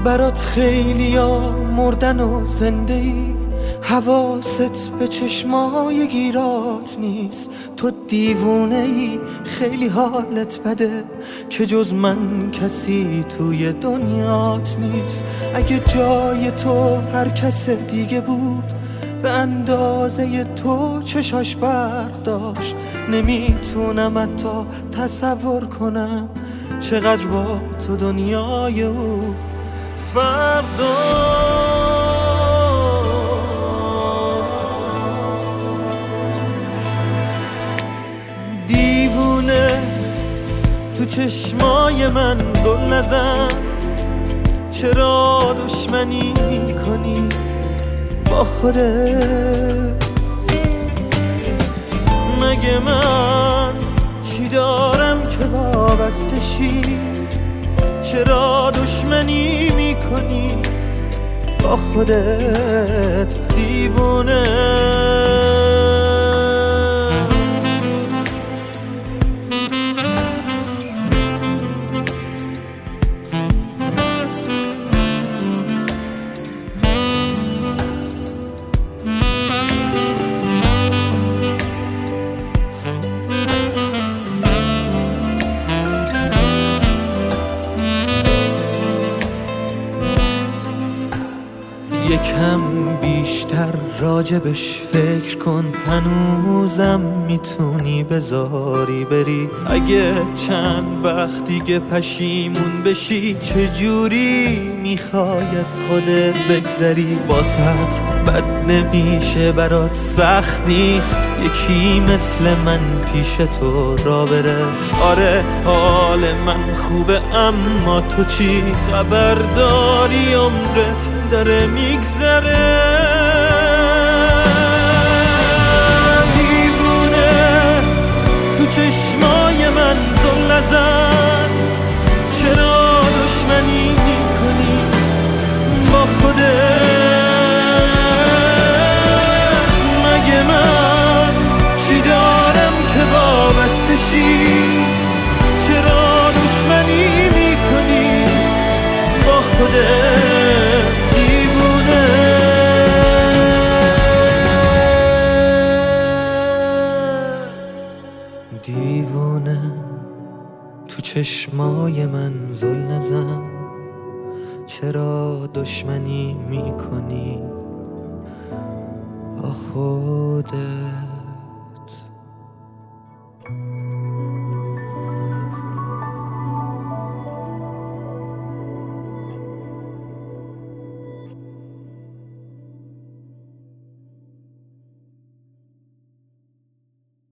برات خیلیا مردن و زنده ای، حواست به چشمای گیرات نیست. تو دیوونه ای، خیلی حالت بده که جز من کسی توی دنیات نیست. اگه جای تو هر کس دیگه بود به اندازه تو چشاش برق داشت، نمیتونم حتی تصور کنم چقدر با تو دنیای او فرق داشت. دیوونه تو چشمای من زل نزن، چرا دشمنی میکنی با خودت؟ مگه من چی دارم که وابسته شی؟ چرا دشمنی میکنی با خودت دیوونه؟ یکم بیشتر راجبش فکر کن، هنوزم میتونی بذاری بری. اگه چند وقت دیگه پشیمون بشی، چجوری میخوای از خودت بگذری؟ واسط بد نمیشه، برات سخت نیست یکی مثل من پیش تو را بره. آره حال من خوبه، اما تو چی خبر داری؟ عمرت داره میگذره. دیوونه تو چشمای من زل نزن، چرا دشمنی میکنی با خودت؟ مگه من چی دارم که وابسته شی؟ چرا دشمنی میکنی با خودت؟ دیوونه تو چشمای من زل نزن، چرا دشمنی میکنی با خودت؟